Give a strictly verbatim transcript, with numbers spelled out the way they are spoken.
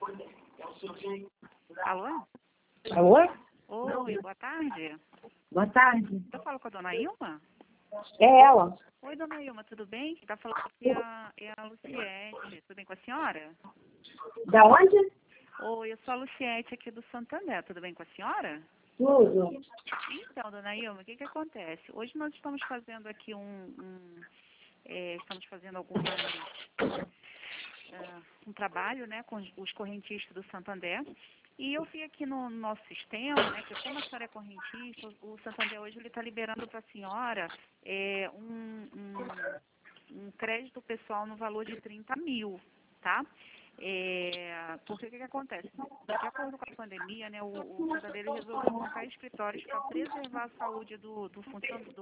Alô? Alô? Oi, boa tarde. Boa tarde. Eu falo com a dona Ilma? É ela. Oi, dona Ilma, tudo bem? Quem está falando aqui é a, é a Luciete. Tudo bem com a senhora? Da onde? Oi, eu sou a Luciete aqui do Santander. Tudo bem com a senhora? Tudo. Então, dona Ilma, o que que acontece? Hoje nós estamos fazendo aqui um... um é, estamos fazendo algumas... Uh, um trabalho, né, com os correntistas do Santander. E eu vi aqui no nosso sistema, né, que como a senhora é correntista, o Santander hoje ele está liberando para a senhora é, um, um, um crédito pessoal no valor de trinta mil, tá? É, porque o que, que acontece? De acordo com a pandemia, né, o, o Santander ele resolveu montar escritórios para preservar a saúde do, do funcionário,